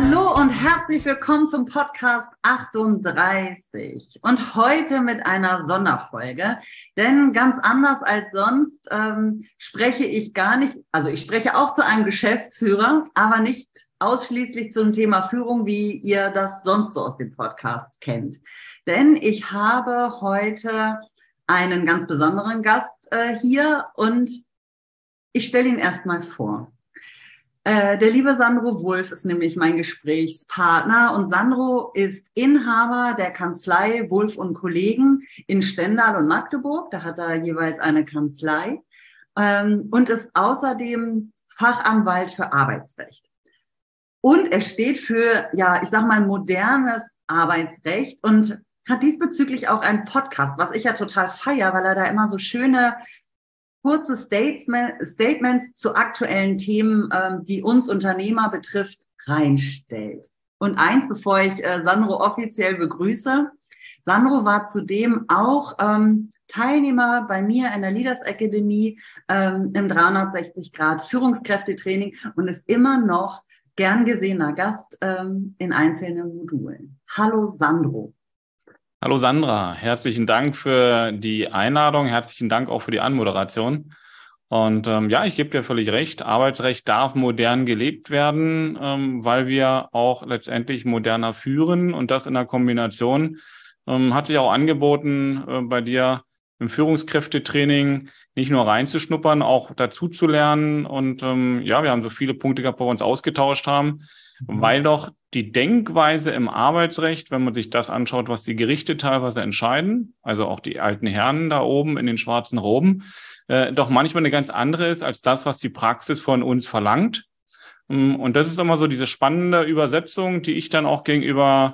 Hallo und herzlich willkommen zum Podcast 38 und heute mit einer Sonderfolge, denn ganz anders als sonst spreche ich gar nicht, also ich spreche auch zu einem Geschäftsführer, aber nicht ausschließlich zum Thema Führung, wie ihr das sonst so aus dem Podcast kennt. Denn ich habe heute einen ganz besonderen Gast hier und ich stelle ihn erstmal vor. Der liebe Sandro Wulff ist nämlich mein Gesprächspartner und Sandro ist Inhaber der Kanzlei Wulff und Kollegen in Stendal und Magdeburg. Da hat er jeweils eine Kanzlei und ist außerdem Fachanwalt für Arbeitsrecht. Und er steht für, ja, ich sag mal, modernes Arbeitsrecht und hat diesbezüglich auch einen Podcast, was ich ja total feiere, weil er da immer so schöne kurze Statements zu aktuellen Themen, die uns Unternehmer betrifft, reinstellt. Und eins, bevor ich Sandro offiziell begrüße. Sandro war zudem auch Teilnehmer bei mir in der Leaders Academy im 360° Führungskräftetraining und ist immer noch gern gesehener Gast in einzelnen Modulen. Hallo Sandro. Hallo Sandra, herzlichen Dank für die Einladung, herzlichen Dank auch für die Anmoderation. Und ja, ich gebe dir völlig recht, Arbeitsrecht darf modern gelebt werden, weil wir auch letztendlich moderner führen und das in der Kombination hat sich auch angeboten, bei dir im Führungskräftetraining nicht nur reinzuschnuppern, auch dazu zu lernen. Und ja, wir haben so viele Punkte gehabt, wo wir uns ausgetauscht haben, weil doch die Denkweise im Arbeitsrecht, wenn man sich das anschaut, was die Gerichte teilweise entscheiden, also auch die alten Herren da oben in den schwarzen Roben, doch manchmal eine ganz andere ist als das, was die Praxis von uns verlangt. Und das ist immer so diese spannende Übersetzung, die ich dann auch gegenüber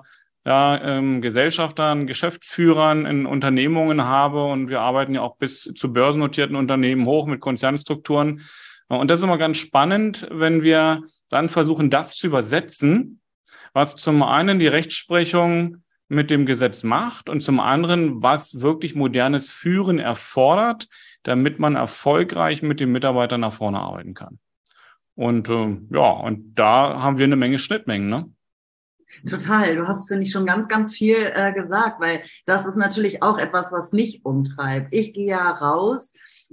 Gesellschaftern, Geschäftsführern in Unternehmungen habe. Und wir arbeiten ja auch bis zu börsennotierten Unternehmen hoch mit Konzernstrukturen. Und das ist immer ganz spannend, wenn wir dann versuchen, das zu übersetzen, was zum einen die Rechtsprechung mit dem Gesetz macht und zum anderen, was wirklich modernes Führen erfordert, damit man erfolgreich mit den Mitarbeitern nach vorne arbeiten kann. Und ja, und da haben wir eine Menge Schnittmengen, ne? Total. Du hast, finde ich, schon ganz, ganz viel gesagt, weil das ist natürlich auch etwas, was mich umtreibt. Ich gehe ja raus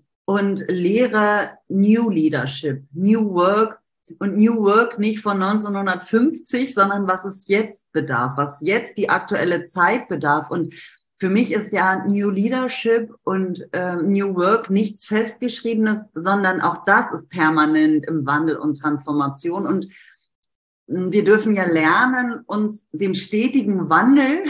und lehre New Leadership, New Work und New Work nicht von 1950, sondern was es jetzt bedarf, was jetzt die aktuelle Zeit bedarf. Und für mich ist ja New Leadership und New Work nichts Festgeschriebenes, sondern auch das ist permanent im Wandel und Transformation. Und wir dürfen ja lernen, uns dem stetigen Wandel,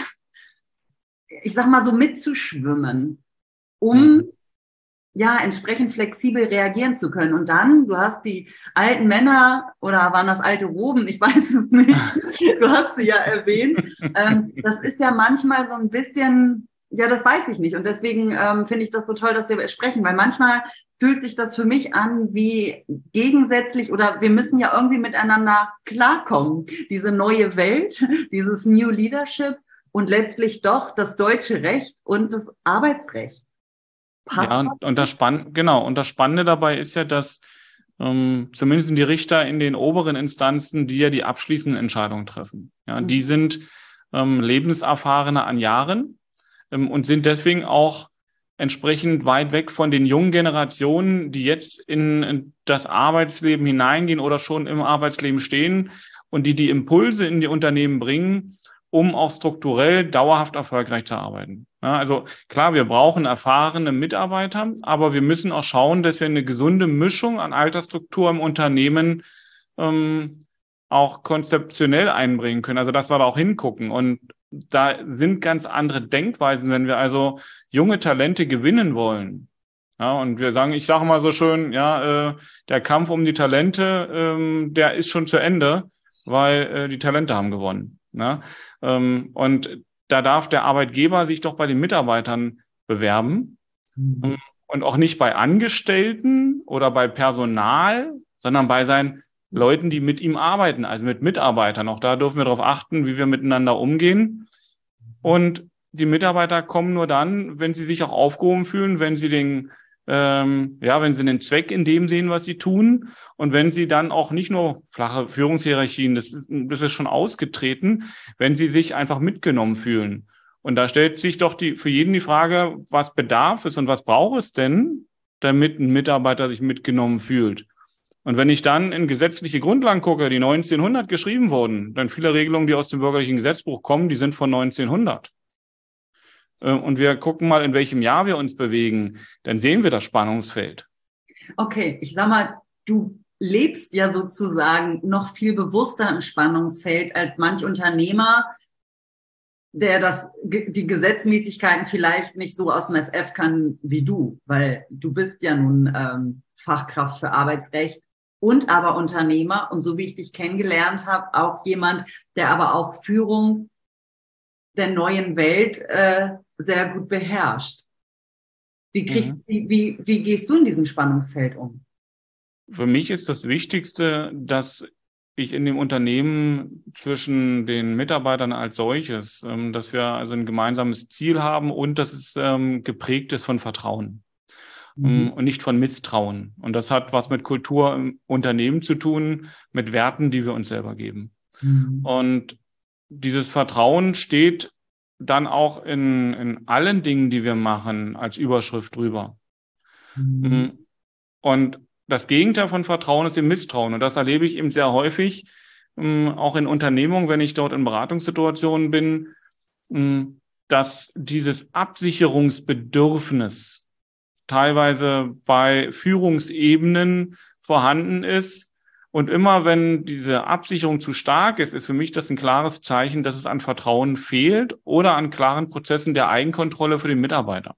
ich sag mal so, mitzuschwimmen, um ja entsprechend flexibel reagieren zu können. Und dann, du hast die alten Männer, oder waren das alte Roben, ich weiß es nicht, du hast sie ja erwähnt, das ist ja manchmal so ein bisschen, ja, das weiß ich nicht. Und deswegen finde ich das so toll, dass wir sprechen, weil manchmal fühlt sich das für mich an wie gegensätzlich oder wir müssen ja irgendwie miteinander klarkommen. Diese neue Welt, dieses New Leadership und letztlich doch das deutsche Recht und das Arbeitsrecht. Passt ja, und das Spannende dabei ist ja, dass zumindest die Richter in den oberen Instanzen, die ja die abschließenden Entscheidungen treffen, ja, die sind lebenserfahrener an Jahren und sind deswegen auch entsprechend weit weg von den jungen Generationen, die jetzt in das Arbeitsleben hineingehen oder schon im Arbeitsleben stehen und die Impulse in die Unternehmen bringen, um auch strukturell dauerhaft erfolgreich zu arbeiten. Ja, also klar, wir brauchen erfahrene Mitarbeiter, aber wir müssen auch schauen, dass wir eine gesunde Mischung an Altersstruktur im Unternehmen auch konzeptionell einbringen können. Also dass wir da auch hingucken. Und da sind ganz andere Denkweisen, wenn wir also junge Talente gewinnen wollen. Ja, und wir sagen, ich sage mal so schön, ja, der Kampf um die Talente, der ist schon zu Ende, weil die Talente haben gewonnen. Ja? Und da darf der Arbeitgeber sich doch bei den Mitarbeitern bewerben und auch nicht bei Angestellten oder bei Personal, sondern bei seinen Leuten, die mit ihm arbeiten, also mit Mitarbeitern. Auch da dürfen wir darauf achten, wie wir miteinander umgehen. Und die Mitarbeiter kommen nur dann, wenn sie sich auch aufgehoben fühlen, wenn sie den wenn sie einen Zweck in dem sehen, was sie tun und wenn sie dann auch nicht nur flache Führungshierarchien, das ist schon ausgetreten, wenn sie sich einfach mitgenommen fühlen. Und da stellt sich doch für jeden die Frage, was bedarf es und was braucht es denn, damit ein Mitarbeiter sich mitgenommen fühlt? Und wenn ich dann in gesetzliche Grundlagen gucke, die 1900 geschrieben wurden, dann viele Regelungen, die aus dem bürgerlichen Gesetzbuch kommen, die sind von 1900. Und wir gucken mal, in welchem Jahr wir uns bewegen, dann sehen wir das Spannungsfeld. Okay, ich sag mal, du lebst ja sozusagen noch viel bewusster im Spannungsfeld als manch Unternehmer, der die Gesetzmäßigkeiten vielleicht nicht so aus dem FF kann wie du, weil du bist ja nun Fachkraft für Arbeitsrecht und aber Unternehmer und so wie ich dich kennengelernt habe, auch jemand, der aber auch Führung der neuen Welt sehr gut beherrscht. Wie gehst du in diesem Spannungsfeld um? Für mich ist das Wichtigste, dass ich in dem Unternehmen zwischen den Mitarbeitern als solches, dass wir also ein gemeinsames Ziel haben und dass es geprägt ist von Vertrauen und nicht von Misstrauen. Und das hat was mit Kultur im Unternehmen zu tun, mit Werten, die wir uns selber geben. Und dieses Vertrauen steht dann auch in allen Dingen, die wir machen, als Überschrift drüber. Und das Gegenteil von Vertrauen ist eben Misstrauen. Und das erlebe ich eben sehr häufig, auch in Unternehmungen, wenn ich dort in Beratungssituationen bin, dass dieses Absicherungsbedürfnis teilweise bei Führungsebenen vorhanden ist. Und immer wenn diese Absicherung zu stark ist für mich das ein klares Zeichen, dass es an Vertrauen fehlt oder an klaren Prozessen der Eigenkontrolle für den Mitarbeiter.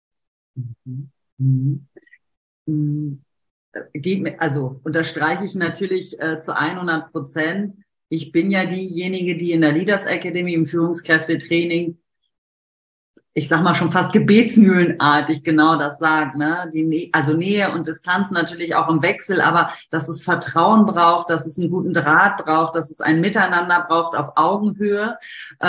Also unterstreiche ich natürlich zu 100%. Ich bin ja diejenige, die in der Leaders Academy im Führungskräftetraining, ich sag mal schon fast gebetsmühlenartig genau das sagt, ne? Also Nähe und Distanz natürlich auch im Wechsel, aber dass es Vertrauen braucht, dass es einen guten Draht braucht, dass es ein Miteinander braucht auf Augenhöhe.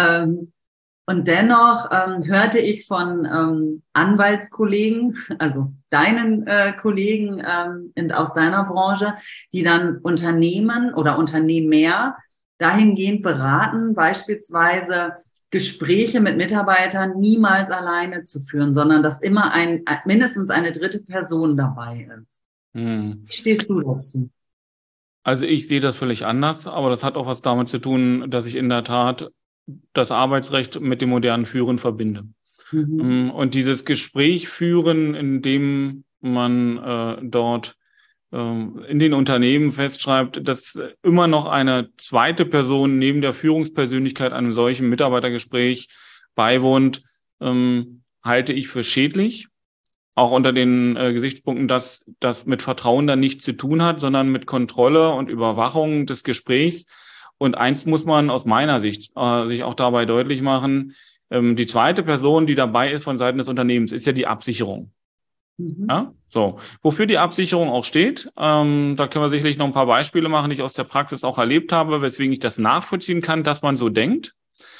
Und dennoch hörte ich von Anwaltskollegen, also deinen Kollegen aus deiner Branche, die dann Unternehmen oder Unternehmer dahingehend beraten, beispielsweise Gespräche mit Mitarbeitern niemals alleine zu führen, sondern dass immer mindestens eine dritte Person dabei ist. Wie stehst du dazu? Also ich sehe das völlig anders, aber das hat auch was damit zu tun, dass ich in der Tat das Arbeitsrecht mit dem modernen Führen verbinde. Und dieses Gespräch führen, in dem man dort in den Unternehmen festschreibt, dass immer noch eine zweite Person neben der Führungspersönlichkeit einem solchen Mitarbeitergespräch beiwohnt, halte ich für schädlich. Auch unter den Gesichtspunkten, dass das mit Vertrauen dann nichts zu tun hat, sondern mit Kontrolle und Überwachung des Gesprächs. Und eins muss man aus meiner Sicht sich auch dabei deutlich machen, die zweite Person, die dabei ist von Seiten des Unternehmens, ist ja die Absicherung. Ja, so. Wofür die Absicherung auch steht, da können wir sicherlich noch ein paar Beispiele machen, die ich aus der Praxis auch erlebt habe, weswegen ich das nachvollziehen kann, dass man so denkt.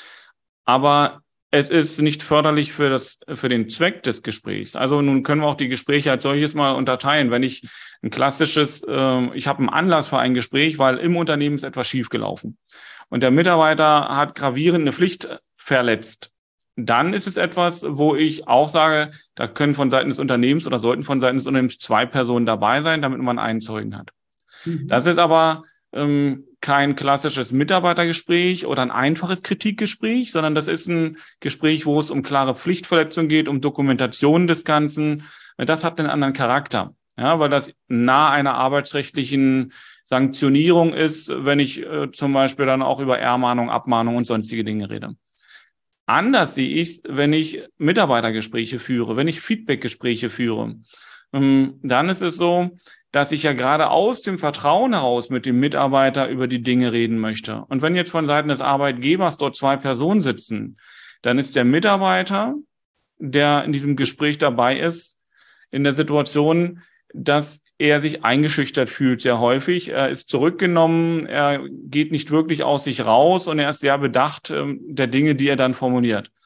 Aber es ist nicht förderlich für den Zweck des Gesprächs. Also nun können wir auch die Gespräche als solches mal unterteilen. Wenn ich ein klassisches, ich habe einen Anlass für ein Gespräch, weil im Unternehmen ist etwas schiefgelaufen und der Mitarbeiter hat gravierend eine Pflicht verletzt, dann ist es etwas, wo ich auch sage, da können von Seiten des Unternehmens oder sollten von Seiten des Unternehmens zwei Personen dabei sein, damit man einen Zeugen hat. Das ist aber kein klassisches Mitarbeitergespräch oder ein einfaches Kritikgespräch, sondern das ist ein Gespräch, wo es um klare Pflichtverletzung geht, um Dokumentation des Ganzen. Das hat einen anderen Charakter, ja, weil das nahe einer arbeitsrechtlichen Sanktionierung ist, wenn ich zum Beispiel dann auch über Ermahnung, Abmahnung und sonstige Dinge rede. Anders sehe ich, wenn ich Mitarbeitergespräche führe, wenn ich Feedbackgespräche führe, dann ist es so, dass ich ja gerade aus dem Vertrauen heraus mit dem Mitarbeiter über die Dinge reden möchte. Und wenn jetzt von Seiten des Arbeitgebers dort zwei Personen sitzen, dann ist der Mitarbeiter, der in diesem Gespräch dabei ist, in der Situation, dass er sich eingeschüchtert fühlt sehr häufig. Er ist zurückgenommen, er geht nicht wirklich aus sich raus und er ist sehr bedacht der Dinge, die er dann formuliert.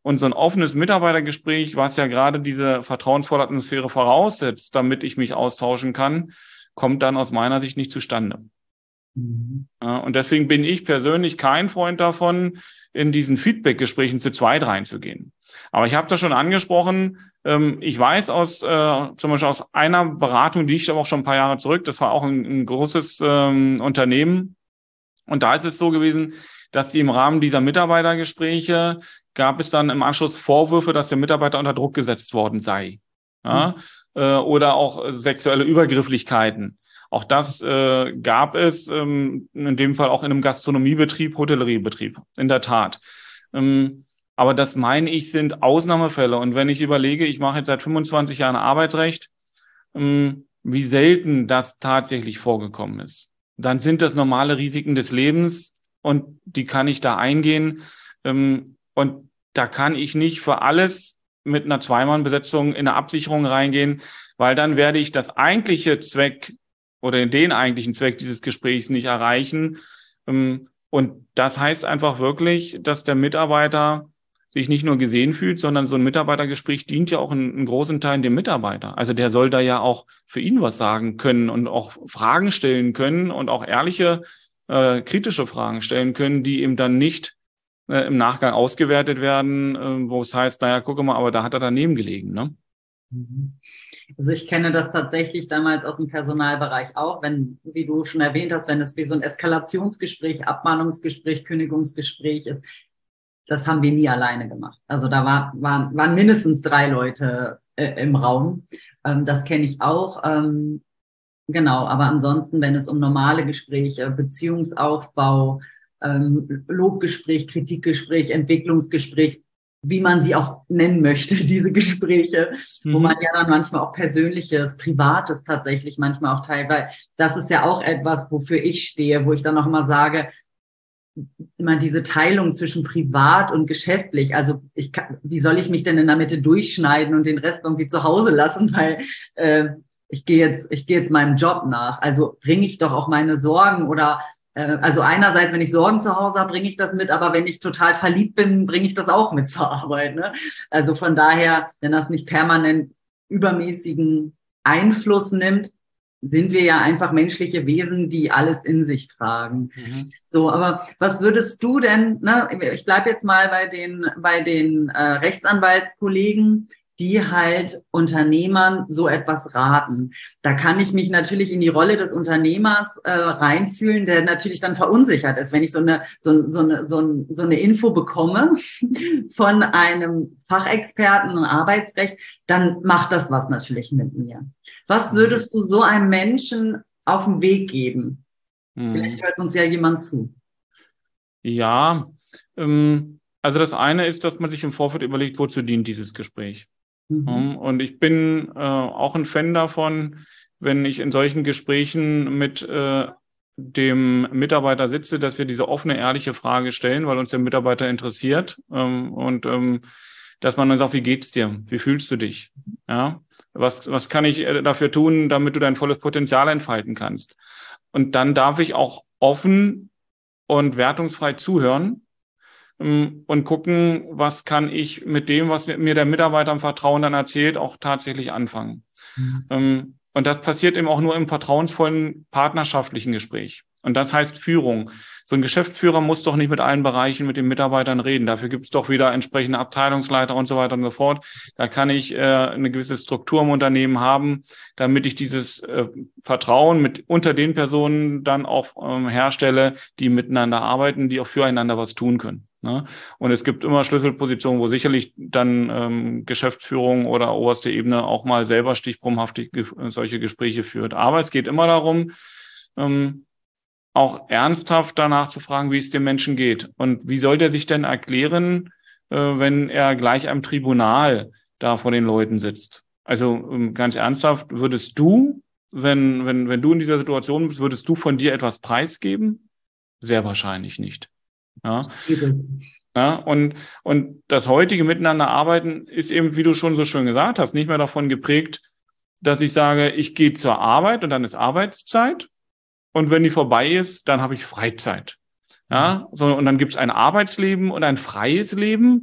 Und so ein offenes Mitarbeitergespräch, was ja gerade diese vertrauensvolle Atmosphäre voraussetzt, damit ich mich austauschen kann, kommt dann aus meiner Sicht nicht zustande. Mhm. Und deswegen bin ich persönlich kein Freund davon, in diesen Feedback-Gesprächen zu zweit reinzugehen. Aber ich habe das schon angesprochen. Ich weiß zum Beispiel aus einer Beratung, die liegt aber auch schon ein paar Jahre zurück, das war auch ein großes Unternehmen. Und da ist es so gewesen, dass die im Rahmen dieser Mitarbeitergespräche gab es dann im Anschluss Vorwürfe, dass der Mitarbeiter unter Druck gesetzt worden sei. Ja? Oder auch sexuelle Übergrifflichkeiten. Auch das gab es in dem Fall auch in einem Gastronomiebetrieb, Hotelleriebetrieb, in der Tat. Aber das meine ich sind Ausnahmefälle. Und wenn ich überlege, ich mache jetzt seit 25 Jahren Arbeitsrecht, wie selten das tatsächlich vorgekommen ist, dann sind das normale Risiken des Lebens und die kann ich da eingehen. Und da kann ich nicht für alles mit einer Zweimannbesetzung in eine Absicherung reingehen, weil dann werde ich das eigentliche Zweck oder den eigentlichen Zweck dieses Gesprächs nicht erreichen. Und das heißt einfach wirklich, dass der Mitarbeiter sich nicht nur gesehen fühlt, sondern so ein Mitarbeitergespräch dient ja auch in großen Teilen dem Mitarbeiter. Also der soll da ja auch für ihn was sagen können und auch Fragen stellen können und auch ehrliche, kritische Fragen stellen können, die ihm dann nicht im Nachgang ausgewertet werden, wo es heißt, naja, gucke mal, aber da hat er daneben gelegen, ne? Also ich kenne das tatsächlich damals aus dem Personalbereich auch, wenn, wie du schon erwähnt hast, wenn es wie so ein Eskalationsgespräch, Abmahnungsgespräch, Kündigungsgespräch ist, das haben wir nie alleine gemacht. Also da waren mindestens 3 Leute im Raum. Das kenne ich auch. Genau, aber ansonsten, wenn es um normale Gespräche, Beziehungsaufbau, Lobgespräch, Kritikgespräch, Entwicklungsgespräch, wie man sie auch nennen möchte, diese Gespräche, wo man ja dann manchmal auch Persönliches, Privates tatsächlich manchmal auch teilt, weil das ist ja auch etwas, wofür ich stehe, wo ich dann auch immer sage, immer diese Teilung zwischen privat und geschäftlich. Also wie soll ich mich denn in der Mitte durchschneiden und den Rest irgendwie zu Hause lassen, weil ich gehe jetzt meinem Job nach. Also bringe ich doch auch meine Sorgen oder also einerseits, wenn ich Sorgen zu Hause habe, bringe ich das mit, aber wenn ich total verliebt bin, bringe ich das auch mit zur Arbeit. Ne? Also von daher, wenn das nicht permanent übermäßigen Einfluss nimmt, sind wir ja einfach menschliche Wesen, die alles in sich tragen. So, aber was würdest du denn, ne, ich bleibe jetzt mal bei den Rechtsanwaltskollegen, die halt Unternehmern so etwas raten. Da kann ich mich natürlich in die Rolle des Unternehmers reinfühlen, der natürlich dann verunsichert ist, wenn ich so eine Info bekomme von einem Fachexperten im Arbeitsrecht, dann macht das was natürlich mit mir. Was würdest du so einem Menschen auf den Weg geben? Vielleicht hört uns ja jemand zu. Ja, also das eine ist, dass man sich im Vorfeld überlegt, wozu dient dieses Gespräch. Und ich bin auch ein Fan davon, wenn ich in solchen Gesprächen mit dem Mitarbeiter sitze, dass wir diese offene, ehrliche Frage stellen, weil uns der Mitarbeiter interessiert. Dass man dann sagt, wie geht's dir? Wie fühlst du dich? Ja, was kann ich dafür tun, damit du dein volles Potenzial entfalten kannst? Und dann darf ich auch offen und wertungsfrei zuhören und gucken, was kann ich mit dem, was mir der Mitarbeiter im Vertrauen dann erzählt, auch tatsächlich anfangen. Und das passiert eben auch nur im vertrauensvollen, partnerschaftlichen Gespräch. Und das heißt Führung. So ein Geschäftsführer muss doch nicht mit allen Bereichen mit den Mitarbeitern reden. Dafür gibt es doch wieder entsprechende Abteilungsleiter und so weiter und so fort. Da kann ich eine gewisse Struktur im Unternehmen haben, damit ich dieses Vertrauen unter den Personen dann auch herstelle, die miteinander arbeiten, die auch füreinander was tun können. Ne? Und es gibt immer Schlüsselpositionen, wo sicherlich dann Geschäftsführung oder oberste Ebene auch mal selber stichprobenhaftig solche Gespräche führt. Aber es geht immer darum, auch ernsthaft danach zu fragen, wie es dem Menschen geht. Und wie soll der sich denn erklären, wenn er gleich am Tribunal da vor den Leuten sitzt? Also ganz ernsthaft, würdest du, wenn du in dieser Situation bist, würdest du von dir etwas preisgeben? Sehr wahrscheinlich nicht. Ja. Ja, und das heutige Miteinander arbeiten ist eben, wie du schon so schön gesagt hast, nicht mehr davon geprägt, dass ich sage, ich gehe zur Arbeit und dann ist Arbeitszeit. Und wenn die vorbei ist, dann habe ich Freizeit. Ja, so, und dann gibt es ein Arbeitsleben und ein freies Leben.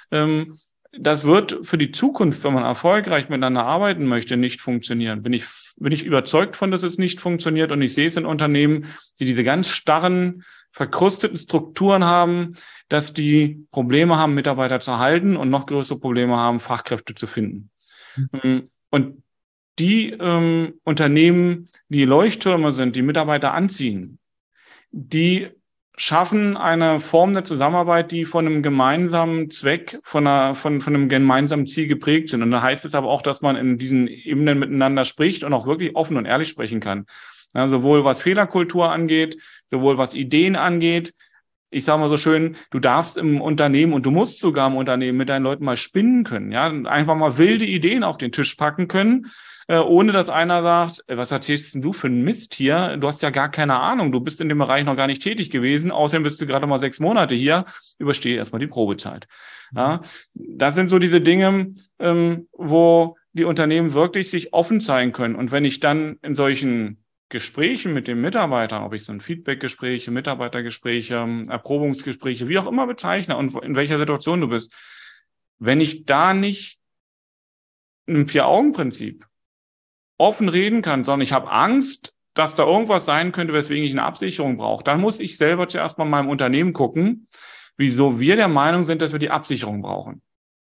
Das wird für die Zukunft, wenn man erfolgreich miteinander arbeiten möchte, nicht funktionieren. Bin ich überzeugt von, dass es nicht funktioniert, und ich sehe es in Unternehmen, die diese ganz starren, verkrusteten Strukturen haben, dass die Probleme haben, Mitarbeiter zu halten, und noch größere Probleme haben, Fachkräfte zu finden. Und die Unternehmen, die Leuchttürme sind, die Mitarbeiter anziehen, die schaffen eine Form der Zusammenarbeit, die von einem gemeinsamen Zweck, von einem gemeinsamen Ziel geprägt sind. Und da heißt es aber auch, dass man in diesen Ebenen miteinander spricht und auch wirklich offen und ehrlich sprechen kann. Ja, sowohl was Fehlerkultur angeht, sowohl was Ideen angeht. Ich sage mal so schön, du darfst im Unternehmen, und du musst sogar im Unternehmen mit deinen Leuten mal spinnen können, ja, einfach mal wilde Ideen auf den Tisch packen können, ohne dass einer sagt, was erzählst denn du für einen Mist hier? Du hast ja gar keine Ahnung, du bist in dem Bereich noch gar nicht tätig gewesen, außerdem bist du gerade mal 6 Monate hier, überstehe erstmal die Probezeit. Ja, das sind so diese Dinge, wo die Unternehmen wirklich sich offen zeigen können. Und wenn ich dann in solchen Gesprächen mit den Mitarbeitern, ob ich so ein Feedbackgespräche, Mitarbeitergespräche, Erprobungsgespräche, wie auch immer bezeichne und in welcher Situation du bist, wenn ich da nicht im 4-Augen-Prinzip offen reden kann, sondern ich habe Angst, dass da irgendwas sein könnte, weswegen ich eine Absicherung brauche, dann muss ich selber zuerst mal in meinem Unternehmen gucken, wieso wir der Meinung sind, dass wir die Absicherung brauchen.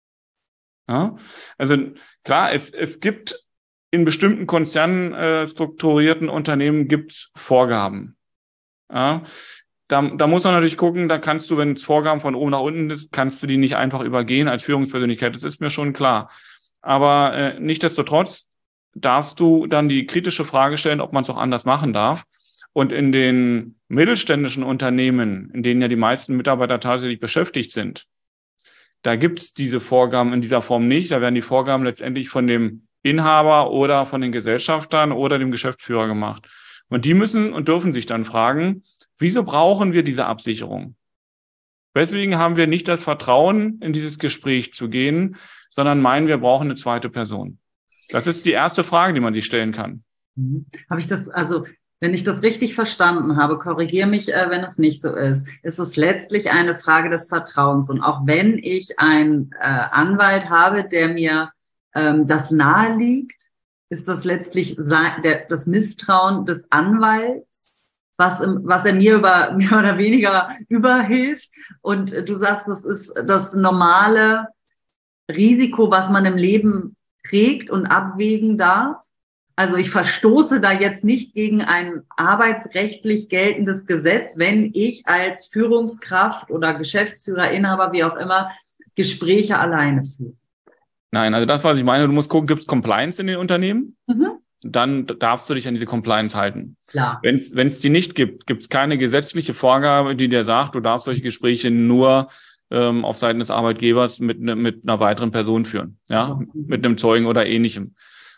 Ja? Also klar, es gibt in bestimmten konzernstrukturierten Unternehmen gibt's Vorgaben. Ja? Da muss man natürlich gucken, da kannst du, wenn es Vorgaben von oben nach unten ist, kannst du die nicht einfach übergehen als Führungspersönlichkeit. Das ist mir schon klar. Aber nichtsdestotrotz darfst du dann die kritische Frage stellen, ob man es auch anders machen darf. Und in den mittelständischen Unternehmen, in denen ja die meisten Mitarbeiter tatsächlich beschäftigt sind, da gibt's diese Vorgaben in dieser Form nicht. Da werden die Vorgaben letztendlich von dem Inhaber oder von den Gesellschaftern oder dem Geschäftsführer gemacht. Und die müssen und dürfen sich dann fragen, wieso brauchen wir diese Absicherung? Weswegen haben wir nicht das Vertrauen, in dieses Gespräch zu gehen, sondern meinen, wir brauchen eine zweite Person? Das ist die erste Frage, die man sich stellen kann. Wenn ich das richtig verstanden habe, korrigiere mich, wenn es nicht so ist, ist es letztlich eine Frage des Vertrauens. Und auch wenn ich einen Anwalt habe, der mir das nahe liegt, ist das letztlich das Misstrauen des Anwalts, was er mir mehr oder weniger überhilft. Und du sagst, das ist das normale Risiko, was man im Leben trägt und abwägen darf. Also ich verstoße da jetzt nicht gegen ein arbeitsrechtlich geltendes Gesetz, wenn ich als Führungskraft oder Geschäftsführer, Inhaber, wie auch immer, Gespräche alleine führe. Nein, also das, was ich meine, du musst gucken, gibt es Compliance in den Unternehmen? Dann darfst du dich an diese Compliance halten. Klar. Wenn es die nicht gibt, gibt es keine gesetzliche Vorgabe, die dir sagt, du darfst solche Gespräche nur auf Seiten des Arbeitgebers mit einer weiteren Person führen, ja, mit einem Zeugen oder ähnlichem.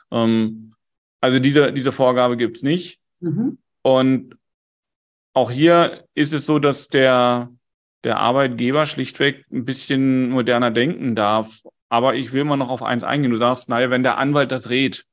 Also diese Vorgabe gibt's nicht. Und auch hier ist es so, dass der Arbeitgeber schlichtweg ein bisschen moderner denken darf. Aber ich will mal noch auf eins eingehen. Du sagst, naja, wenn der Anwalt das rät,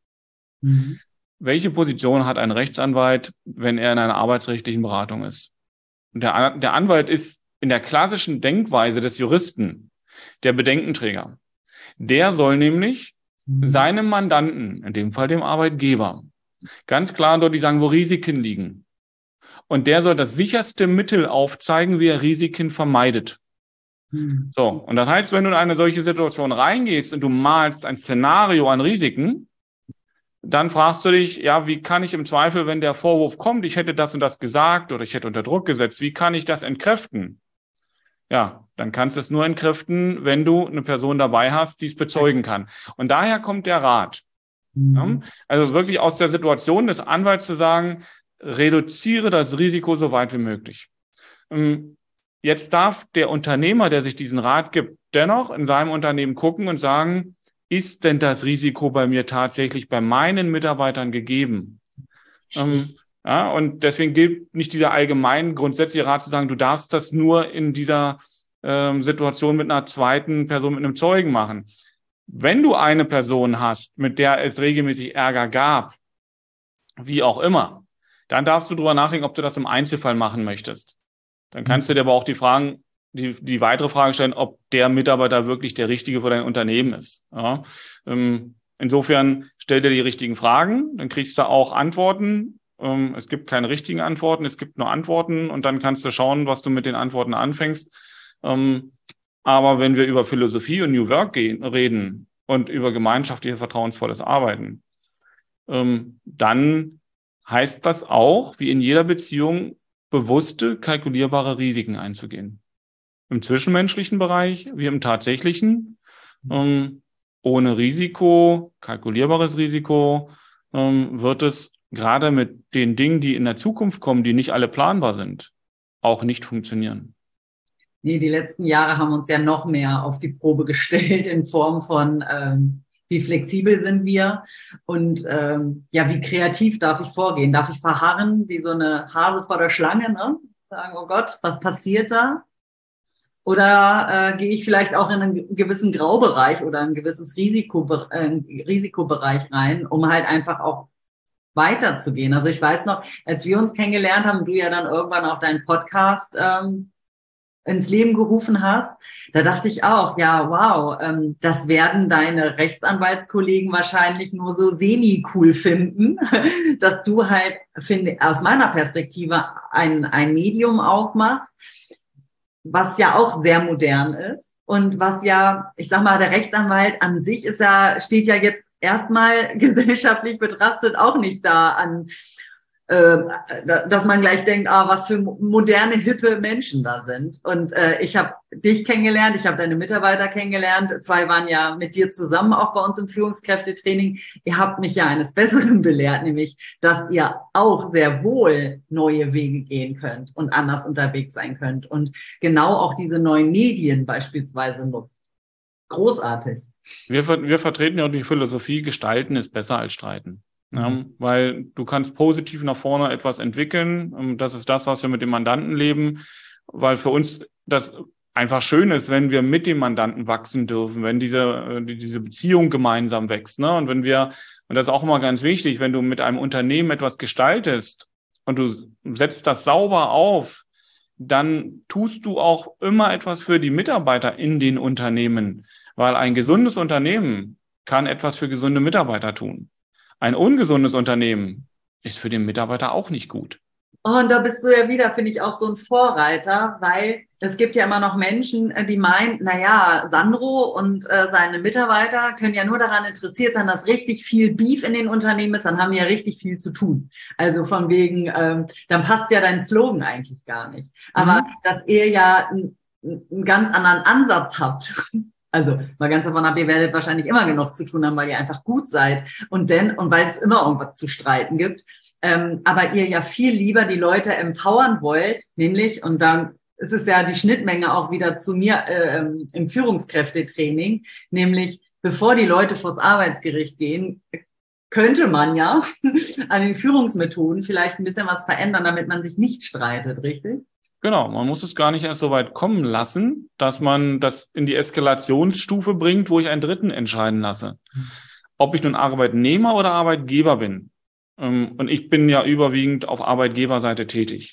welche Position hat ein Rechtsanwalt, wenn er in einer arbeitsrechtlichen Beratung ist? Der Anwalt ist in der klassischen Denkweise des Juristen der Bedenkenträger. Der soll nämlich seinem Mandanten, in dem Fall dem Arbeitgeber, ganz klar und deutlich sagen, wo Risiken liegen. Und der soll das sicherste Mittel aufzeigen, wie er Risiken vermeidet. So, und das heißt, wenn du in eine solche Situation reingehst und du malst ein Szenario an Risiken, dann fragst du dich, ja, wie kann ich im Zweifel, wenn der Vorwurf kommt, ich hätte das und das gesagt oder ich hätte unter Druck gesetzt, wie kann ich das entkräften? Ja, dann kannst du es nur entkräften, wenn du eine Person dabei hast, die es bezeugen kann. Und daher kommt der Rat. Ja? Also wirklich aus der Situation des Anwalts zu sagen, reduziere das Risiko so weit wie möglich. Jetzt darf der Unternehmer, der sich diesen Rat gibt, dennoch in seinem Unternehmen gucken und sagen, ist denn das Risiko bei mir tatsächlich bei meinen Mitarbeitern gegeben? Ja, und deswegen gilt nicht dieser allgemein grundsätzliche Rat zu sagen, du darfst das nur in dieser Situation mit einer zweiten Person, mit einem Zeugen machen. Wenn du eine Person hast, mit der es regelmäßig Ärger gab, wie auch immer, dann darfst du drüber nachdenken, ob du das im Einzelfall machen möchtest. Dann kannst du dir aber auch die Fragen die weitere Frage stellen, ob der Mitarbeiter wirklich der Richtige für dein Unternehmen ist. Ja. Insofern stell dir die richtigen Fragen, dann kriegst du auch Antworten. Es gibt keine richtigen Antworten, es gibt nur Antworten und dann kannst du schauen, was du mit den Antworten anfängst. Aber wenn wir über Philosophie und New Work reden und über gemeinschaftliches, vertrauensvolles Arbeiten, dann heißt das auch, wie in jeder Beziehung, bewusste, kalkulierbare Risiken einzugehen. Im zwischenmenschlichen Bereich wie im tatsächlichen. Ohne Risiko, kalkulierbares Risiko, wird es gerade mit den Dingen, die in der Zukunft kommen, die nicht alle planbar sind, auch nicht funktionieren. Nee, die letzten Jahre haben uns ja noch mehr auf die Probe gestellt in Form von, wie flexibel sind wir und ja, wie kreativ darf ich vorgehen? Darf ich verharren wie so eine Hase vor der Schlange, ne? Sagen, oh Gott, was passiert da? Oder gehe ich vielleicht auch in einen gewissen Graubereich oder ein gewisses Risikobereich rein, um halt einfach auch weiterzugehen? Also ich weiß noch, als wir uns kennengelernt haben, du ja dann irgendwann auch deinen Podcast ins Leben gerufen hast, da dachte ich auch, ja, wow, das werden deine Rechtsanwaltskollegen wahrscheinlich nur so semi-cool finden, dass du halt, finde, aus meiner Perspektive ein Medium aufmachst, was ja auch sehr modern ist und was ja, ich sag mal, der Rechtsanwalt an sich ist ja, steht ja jetzt erstmal gesellschaftlich betrachtet auch nicht da an, dass man gleich denkt, was für moderne, hippe Menschen da sind. Und ich habe dich kennengelernt, ich habe deine Mitarbeiter kennengelernt. 2 waren ja mit dir zusammen auch bei uns im Führungskräftetraining. Ihr habt mich ja eines Besseren belehrt, nämlich, dass ihr auch sehr wohl neue Wege gehen könnt und anders unterwegs sein könnt und genau auch diese neuen Medien beispielsweise nutzt. Großartig. Wir vertreten ja die Philosophie, gestalten ist besser als streiten. Ja, weil du kannst positiv nach vorne etwas entwickeln. Das ist das, was wir mit dem Mandanten leben, weil für uns das einfach schön ist, wenn wir mit dem Mandanten wachsen dürfen, wenn diese Beziehung gemeinsam wächst. Ne? Und und das ist auch immer ganz wichtig, wenn du mit einem Unternehmen etwas gestaltest und du setzt das sauber auf, dann tust du auch immer etwas für die Mitarbeiter in den Unternehmen, weil ein gesundes Unternehmen kann etwas für gesunde Mitarbeiter tun. Ein ungesundes Unternehmen ist für den Mitarbeiter auch nicht gut. Und da bist du ja wieder, finde ich, auch so ein Vorreiter, weil es gibt ja immer noch Menschen, die meinen, naja, Sandro und seine Mitarbeiter können ja nur daran interessiert sein, dass richtig viel Beef in den Unternehmen ist, dann haben die ja richtig viel zu tun. Also von wegen, dann passt ja dein Slogan eigentlich gar nicht. Aber dass ihr ja einen ganz anderen Ansatz habt. Also mal ganz davon ab, ihr werdet wahrscheinlich immer genug zu tun haben, weil ihr einfach gut seid und weil es immer irgendwas zu streiten gibt. Aber ihr ja viel lieber die Leute empowern wollt, nämlich, und dann ist es ja die Schnittmenge auch wieder zu mir im Führungskräftetraining, nämlich bevor die Leute vors Arbeitsgericht gehen, könnte man ja an den Führungsmethoden vielleicht ein bisschen was verändern, damit man sich nicht streitet, richtig? Genau, man muss es gar nicht erst so weit kommen lassen, dass man das in die Eskalationsstufe bringt, wo ich einen Dritten entscheiden lasse. Ob ich nun Arbeitnehmer oder Arbeitgeber bin. Und ich bin ja überwiegend auf Arbeitgeberseite tätig.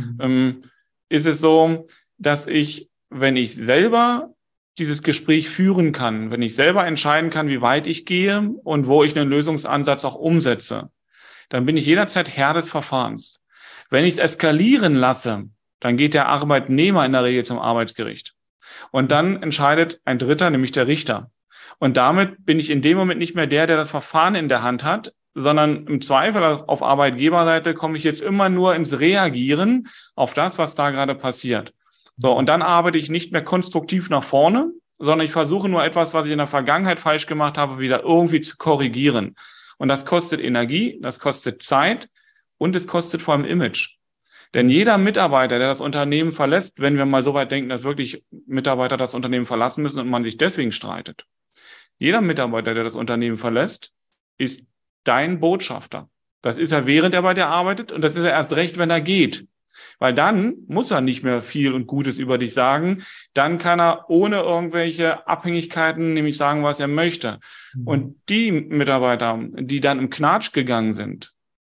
Ist es so, dass ich, wenn ich selber dieses Gespräch führen kann, wenn ich selber entscheiden kann, wie weit ich gehe und wo ich einen Lösungsansatz auch umsetze, dann bin ich jederzeit Herr des Verfahrens. Wenn ich es eskalieren lasse, dann geht der Arbeitnehmer in der Regel zum Arbeitsgericht. Und dann entscheidet ein Dritter, nämlich der Richter. Und damit bin ich in dem Moment nicht mehr der das Verfahren in der Hand hat, sondern im Zweifel auf Arbeitgeberseite komme ich jetzt immer nur ins Reagieren auf das, was da gerade passiert. So, und dann arbeite ich nicht mehr konstruktiv nach vorne, sondern ich versuche nur etwas, was ich in der Vergangenheit falsch gemacht habe, wieder irgendwie zu korrigieren. Und das kostet Energie, das kostet Zeit und es kostet vor allem Image. Denn jeder Mitarbeiter, der das Unternehmen verlässt, wenn wir mal so weit denken, dass wirklich Mitarbeiter das Unternehmen verlassen müssen und man sich deswegen streitet, jeder Mitarbeiter, der das Unternehmen verlässt, ist dein Botschafter. Das ist er, während er bei dir arbeitet, und das ist er erst recht, wenn er geht. Weil dann muss er nicht mehr viel und Gutes über dich sagen. Dann kann er ohne irgendwelche Abhängigkeiten nämlich sagen, was er möchte. Und die Mitarbeiter, die dann im Knatsch gegangen sind,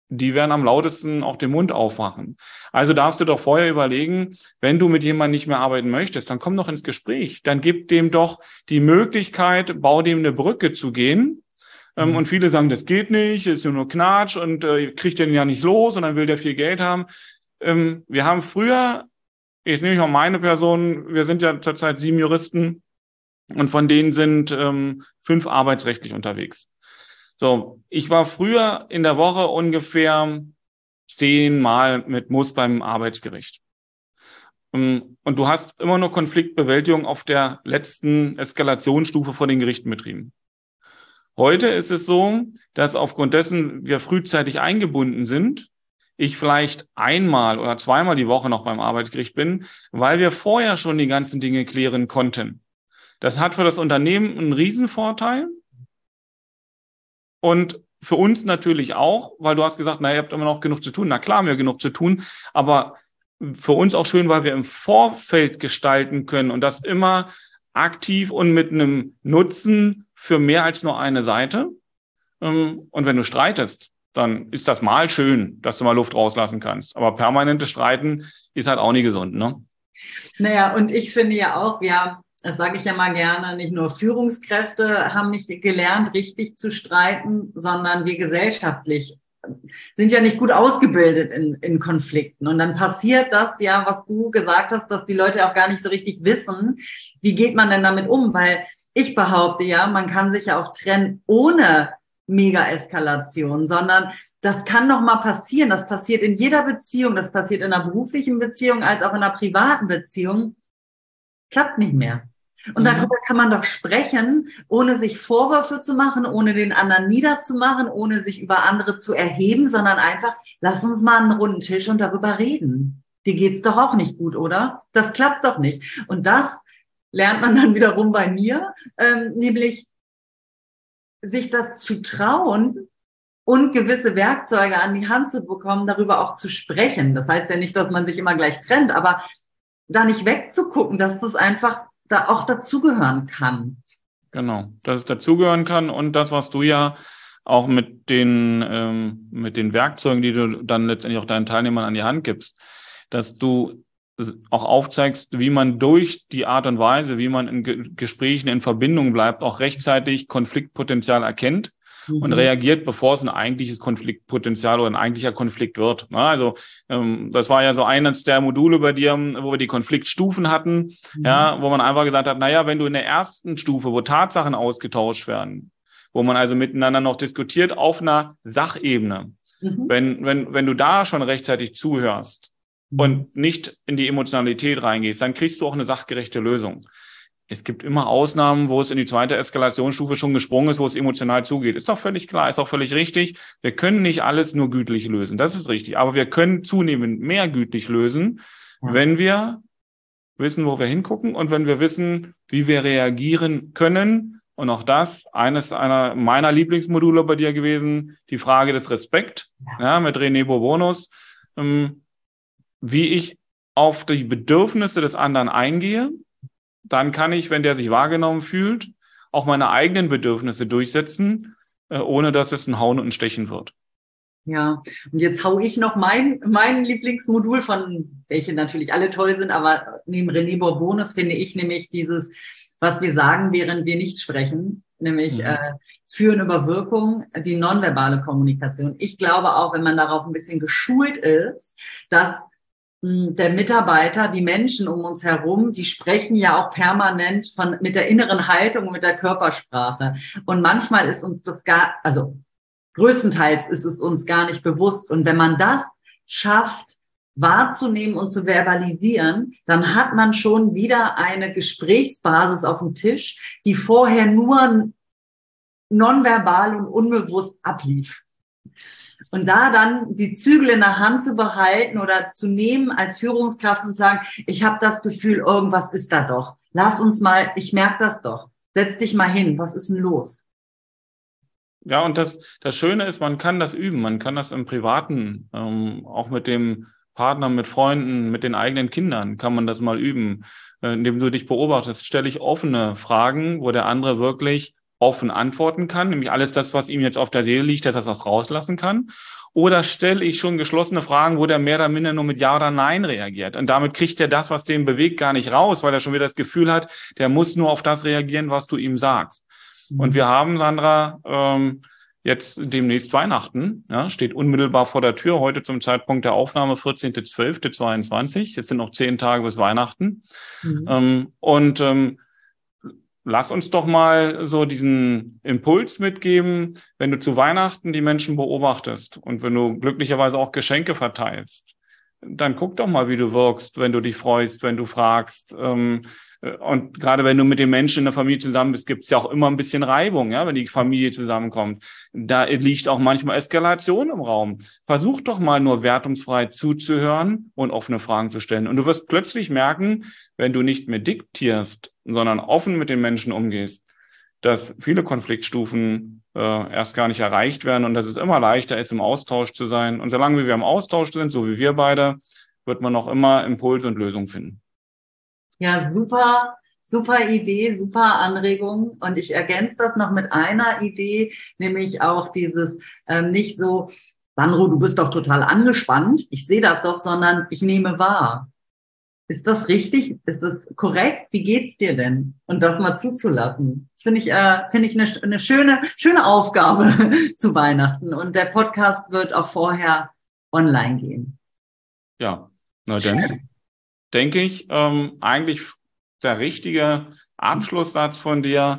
die werden am lautesten auch den Mund aufmachen. Also darfst du doch vorher überlegen, wenn du mit jemandem nicht mehr arbeiten möchtest, dann komm doch ins Gespräch. Dann gib dem doch die Möglichkeit, bau dem eine Brücke zu gehen. Und viele sagen, das geht nicht, ist nur Knatsch und kriegt den ja nicht los und dann will der viel Geld haben. Wir haben früher, jetzt nehme ich mal meine Person, wir sind ja zurzeit 7 Juristen und von denen sind 5 arbeitsrechtlich unterwegs. So, ich war früher in der Woche ungefähr 10 Mal mit Muss beim Arbeitsgericht. Und du hast immer nur Konfliktbewältigung auf der letzten Eskalationsstufe vor den Gerichten betrieben. Heute ist es so, dass aufgrund dessen wir frühzeitig eingebunden sind, ich vielleicht 1-mal oder 2-mal die Woche noch beim Arbeitsgericht bin, weil wir vorher schon die ganzen Dinge klären konnten. Das hat für das Unternehmen einen Riesenvorteil. Und für uns natürlich auch, weil du hast gesagt, na, ihr habt immer noch genug zu tun. Na klar, haben wir genug zu tun, aber für uns auch schön, weil wir im Vorfeld gestalten können und das immer aktiv und mit einem Nutzen für mehr als nur eine Seite. Und wenn du streitest, dann ist das mal schön, dass du mal Luft rauslassen kannst. Aber permanentes Streiten ist halt auch nie gesund, ne? Naja, und ich finde ja auch, das sage ich ja mal gerne, nicht nur Führungskräfte haben nicht gelernt, richtig zu streiten, sondern wir gesellschaftlich sind ja nicht gut ausgebildet in Konflikten. Und dann passiert das ja, was du gesagt hast, dass die Leute auch gar nicht so richtig wissen, wie geht man denn damit um? Weil ich behaupte ja, man kann sich ja auch trennen ohne Mega-Eskalation, sondern das kann doch mal passieren. Das passiert in jeder Beziehung. Das passiert in einer beruflichen Beziehung als auch in einer privaten Beziehung. Klappt nicht mehr. Und darüber kann man doch sprechen, ohne sich Vorwürfe zu machen, ohne den anderen niederzumachen, ohne sich über andere zu erheben, sondern einfach, lass uns mal einen runden Tisch und darüber reden. Dir geht's doch auch nicht gut, oder? Das klappt doch nicht. Und das lernt man dann wiederum bei mir, nämlich sich das zu trauen und gewisse Werkzeuge an die Hand zu bekommen, darüber auch zu sprechen. Das heißt ja nicht, dass man sich immer gleich trennt, aber da nicht wegzugucken, dass das einfach da auch dazugehören kann. Genau, dass es dazugehören kann und das, was du ja auch mit den Werkzeugen, die du dann letztendlich auch deinen Teilnehmern an die Hand gibst, dass du auch aufzeigst, wie man durch die Art und Weise, wie man in Gesprächen in Verbindung bleibt, auch rechtzeitig Konfliktpotenzial erkennt und reagiert, bevor es ein eigentliches Konfliktpotenzial oder ein eigentlicher Konflikt wird. Also das war ja so eines der Module bei dir, wo wir die Konfliktstufen hatten, ja, wo man einfach gesagt hat, naja, wenn du in der ersten Stufe, wo Tatsachen ausgetauscht werden, wo man also miteinander noch diskutiert auf einer Sachebene, wenn du da schon rechtzeitig zuhörst und nicht in die Emotionalität reingehst, dann kriegst du auch eine sachgerechte Lösung. Es gibt immer Ausnahmen, wo es in die zweite Eskalationsstufe schon gesprungen ist, wo es emotional zugeht. Ist doch völlig klar, ist auch völlig richtig. Wir können nicht alles nur gütlich lösen. Das ist richtig. Aber wir können zunehmend mehr gütlich lösen, wenn wir wissen, wo wir hingucken und wenn wir wissen, wie wir reagieren können. Und auch das, einer meiner Lieblingsmodule bei dir gewesen, die Frage des Respekt, ja, mit René Bourbonus, wie ich auf die Bedürfnisse des anderen eingehe. Dann kann ich, wenn der sich wahrgenommen fühlt, auch meine eigenen Bedürfnisse durchsetzen, ohne dass es ein Hauen und ein Stechen wird. Ja, und jetzt hau ich noch mein Lieblingsmodul von, welche natürlich alle toll sind, aber neben René Bourbonus finde ich nämlich dieses, was wir sagen, während wir nicht sprechen, nämlich Führen über Wirkung, die nonverbale Kommunikation. Ich glaube auch, wenn man darauf ein bisschen geschult ist, dass der Mitarbeiter, die Menschen um uns herum, die sprechen ja auch permanent mit der inneren Haltung und mit der Körpersprache. Und manchmal ist uns das größtenteils ist es uns gar nicht bewusst. Und wenn man das schafft, wahrzunehmen und zu verbalisieren, dann hat man schon wieder eine Gesprächsbasis auf dem Tisch, die vorher nur nonverbal und unbewusst ablief. Und da dann die Zügel in der Hand zu behalten oder zu nehmen als Führungskraft und sagen, ich habe das Gefühl, irgendwas ist da doch. Lass uns mal, ich merke das doch. Setz dich mal hin, was ist denn los? Ja, und das Schöne ist, man kann das üben. Man kann das im Privaten, auch mit dem Partner, mit Freunden, mit den eigenen Kindern kann man das mal üben. Indem du dich beobachtest, stelle ich offene Fragen, wo der andere wirklich offen antworten kann, nämlich alles das, was ihm jetzt auf der Seele liegt, dass er das rauslassen kann. Oder stelle ich schon geschlossene Fragen, wo der mehr oder minder nur mit Ja oder Nein reagiert? Und damit kriegt er das, was den bewegt, gar nicht raus, weil er schon wieder das Gefühl hat, der muss nur auf das reagieren, was du ihm sagst. Und wir haben, Sandra, jetzt demnächst Weihnachten, ja, steht unmittelbar vor der Tür, heute zum Zeitpunkt der Aufnahme 14.12.22. Jetzt sind noch 10 Tage bis Weihnachten. Lass uns doch mal so diesen Impuls mitgeben, wenn du zu Weihnachten die Menschen beobachtest und wenn du glücklicherweise auch Geschenke verteilst, dann guck doch mal, wie du wirkst, wenn du dich freust, wenn du fragst. Und gerade wenn du mit den Menschen in der Familie zusammen bist, gibt es ja auch immer ein bisschen Reibung, ja, wenn die Familie zusammenkommt. Da liegt auch manchmal Eskalation im Raum. Versuch doch mal nur wertungsfrei zuzuhören und offene Fragen zu stellen. Und du wirst plötzlich merken, wenn du nicht mehr diktierst, sondern offen mit den Menschen umgehst, dass viele Konfliktstufen erst gar nicht erreicht werden und dass es immer leichter ist, im Austausch zu sein. Und solange wir im Austausch sind, so wie wir beide, wird man noch immer Impulse und Lösungen finden. Ja, super, super Idee, super Anregung. Und ich ergänze das noch mit einer Idee, nämlich auch dieses nicht so, Sandro, du bist doch total angespannt, ich sehe das doch, sondern ich nehme wahr. Ist das richtig? Ist das korrekt? Wie geht's dir denn? Und das mal zuzulassen. Das finde ich eine schöne Aufgabe zu Weihnachten. Und der Podcast wird auch vorher online gehen. Ja, na dann denke ich, eigentlich der richtige Abschlusssatz von dir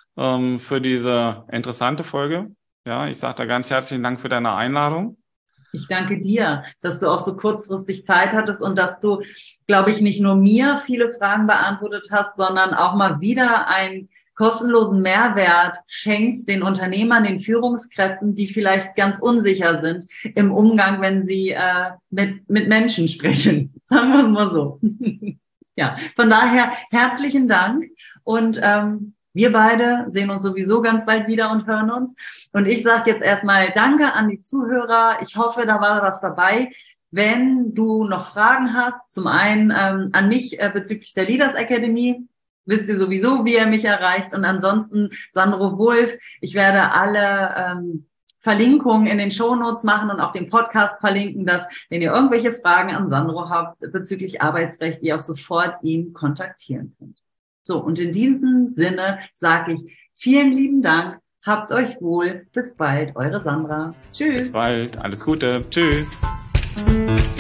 für diese interessante Folge. Ja, ich sage da ganz herzlichen Dank für deine Einladung. Ich danke dir, dass du auch so kurzfristig Zeit hattest und dass du, glaube ich, nicht nur mir viele Fragen beantwortet hast, sondern auch mal wieder einen kostenlosen Mehrwert schenkst den Unternehmern, den Führungskräften, die vielleicht ganz unsicher sind im Umgang, wenn sie mit Menschen sprechen. Sagen wir es mal so. Ja, von daher herzlichen Dank und wir beide sehen uns sowieso ganz bald wieder und hören uns. Und ich sage jetzt erstmal Danke an die Zuhörer. Ich hoffe, da war was dabei. Wenn du noch Fragen hast, zum einen an mich bezüglich der Leaders Academy, wisst ihr sowieso, wie ihr mich erreicht. Und ansonsten Sandro Wulff. Ich werde alle Verlinkungen in den Shownotes machen und auch den Podcast verlinken, dass, wenn ihr irgendwelche Fragen an Sandro habt bezüglich Arbeitsrecht, ihr auch sofort ihn kontaktieren könnt. So, und in diesem Sinne sage ich vielen lieben Dank, habt euch wohl, bis bald, eure Sandra. Tschüss. Bis bald, alles Gute, tschüss.